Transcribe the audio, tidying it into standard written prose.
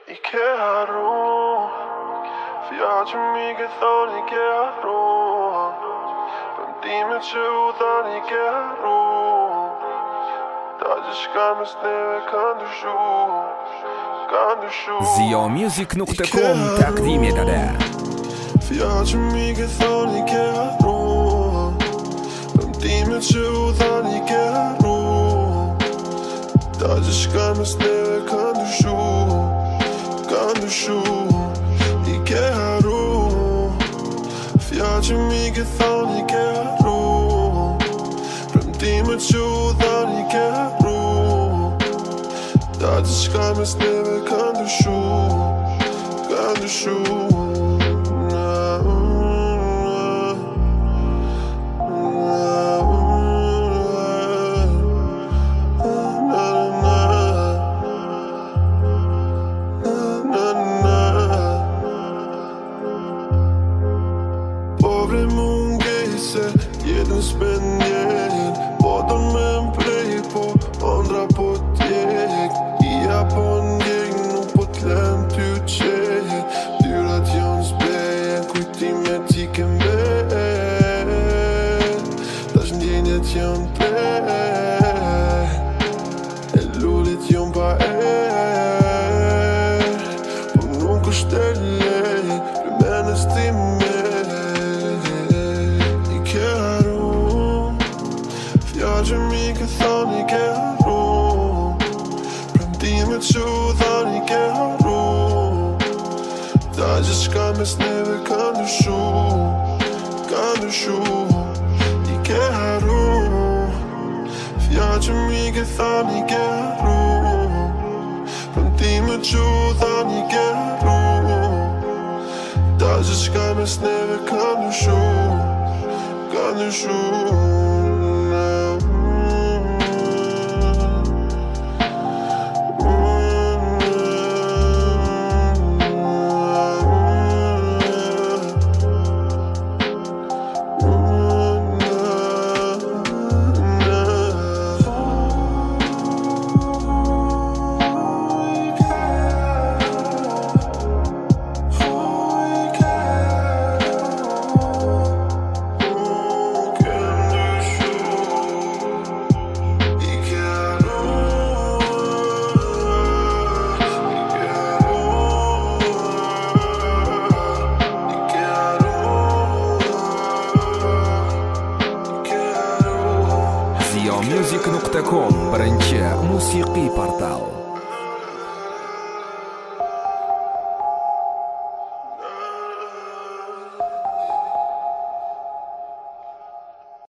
Ikero, för jag har så mycket från Ikero. Vem dimmer utan Ikero. Даже шками снега kan du sjå. Ziamusic.com تقدیم داده. För jag har så mycket från Ikero. Vem dimmer utan Ikero. Даже шками снега kan du sjå. Ikero. För jag har så mycket från Ikero. Vem dimmer utan Ikero. Даже шками снега kan du sjå. Pobre mungese, jeden spenjer. Båda med en play på, andra på ett gäng. Jag på en gäng, nog på ett länt uttjej. Durat Jons bäg, skit i mig tiken bäg. Där som gänget Jon bäg. Eloligt Jon på på någon ställe, blir männes till mig. För jag har mycket från Ikero. Vem dimmer utan Ikero. Даже шками снега kan du sjå. Ikero. För jag har så mycket från Ikero. Vem dimmer utan Ikero. Даже шками снега kan du sjå. Ziamusic.com birinchi musiqiy portal.